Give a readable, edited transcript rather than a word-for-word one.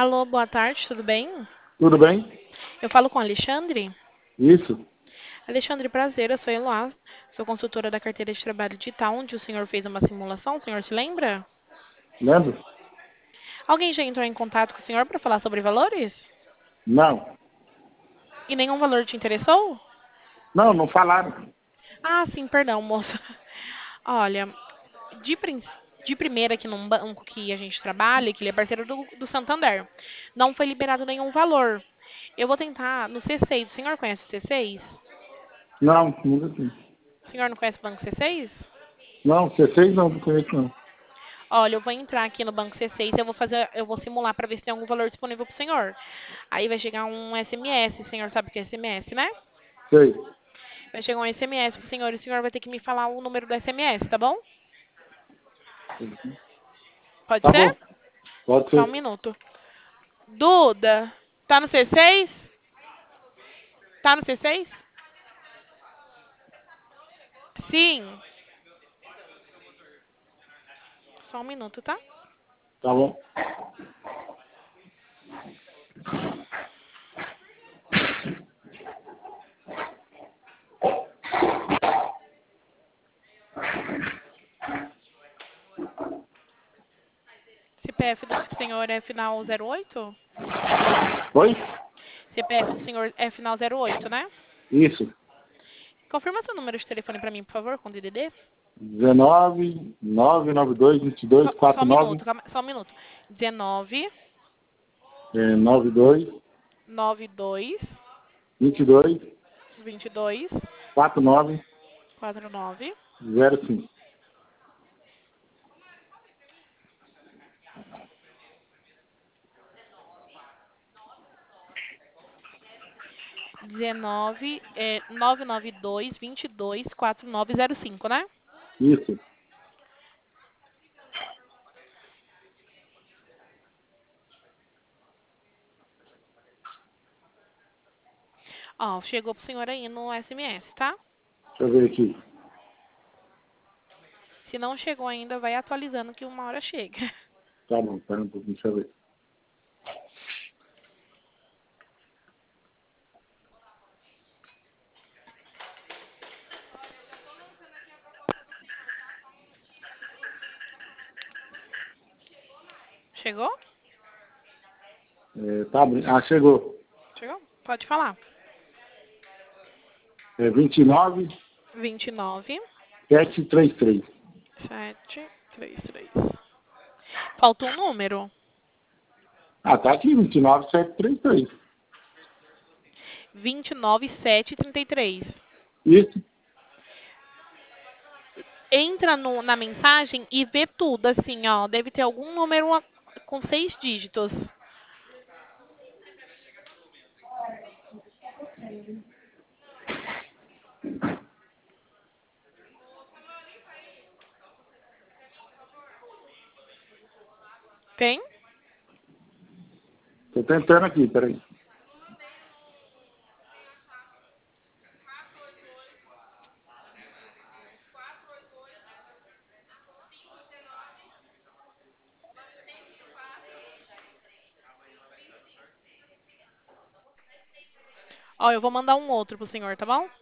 Alô, boa tarde, tudo bem? Tudo bem? Eu falo com o Alexandre. Isso, Alexandre, prazer, eu sou Eloá, sou consultora da carteira de trabalho digital, onde o senhor fez uma simulação, o senhor se lembra? lembra? Alguém já entrou em contato com o senhor para falar sobre valores? Não, E nenhum valor te interessou? não falaram. Ah, sim, perdão, moça. Olha, de, prin- de primeira aqui num banco que a gente trabalha, que ele é parceiro do Santander, não foi liberado nenhum valor. Eu vou tentar no C6. O senhor conhece o C6? Não, nunca vi. O senhor não conhece o banco C6? Não, C6 não conheço não. Olha, eu vou entrar aqui no banco C6, eu vou simular para ver se tem algum valor disponível para o senhor. Aí vai chegar um SMS, o senhor sabe o que é SMS, né? Sei. Vai chegar um SMS pro senhor e o senhor vai ter que me falar o número do SMS, tá bom? Pode Tá ser? bom, pode Só um ser. minuto. Duda, tá no C6? Tá no C6? Sim. Só um minuto, tá? Tá bom. CPF do senhor é final 08? Oi? CPF do senhor é final 08, né? Isso. Confirma seu número de telefone para mim, por favor, com DDD. 19 992 22 Só um 49 minuto, só um minuto. 19 92 92 22 22 49 49 05. 19 992 22 4905, né? Isso. Ó, chegou pro senhor aí no SMS, tá? Deixa eu ver aqui. Se não chegou ainda, vai atualizando que uma hora chega. Tá bom, pera um pouquinho, deixa eu ver. Chegou? Tá, chegou. Chegou? Pode falar. 29 29 733. 733. Falta um número. Ah, tá aqui, 29 733. 29 733. Isso. Entra na mensagem e vê tudo, assim, ó. Deve ter algum número com 6 dígitos. Tem? Tô tentando aqui, peraí. Ó, eu vou mandar um outro pro senhor, tá bom?